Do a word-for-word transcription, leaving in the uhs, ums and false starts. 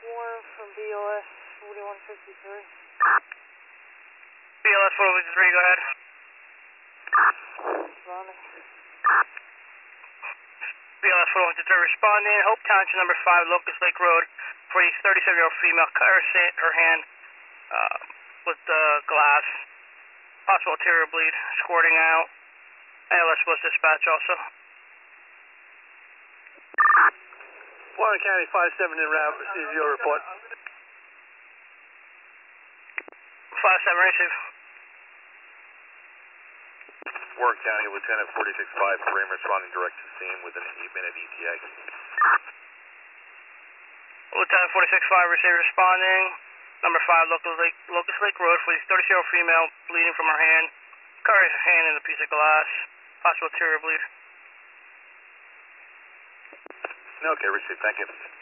Warren from B L S forty-one fifty-three. B L S forty-one fifty-three, go ahead. Responding. B L S forty-one fifty-three responding. Hope Township number five, Locust Lake Road, for a thirty-seven-year-old female. Cut her, her hand uh, with the glass. Possible arterial bleed, squirting out. A L S was dispatch also. Warren County five seven en route, receive your report. five seven, receive. Warren County, Lieutenant forty-six five, Frame responding direct to scene within an eight minute E T A. Lieutenant forty-six five, receive responding. Number five, Locust Lake, Locust Lake Road, for a thirty-year-old female, bleeding from her hand. Cut her hand in a piece of glass. Possible arterial bleed. Okay, receive, thank you.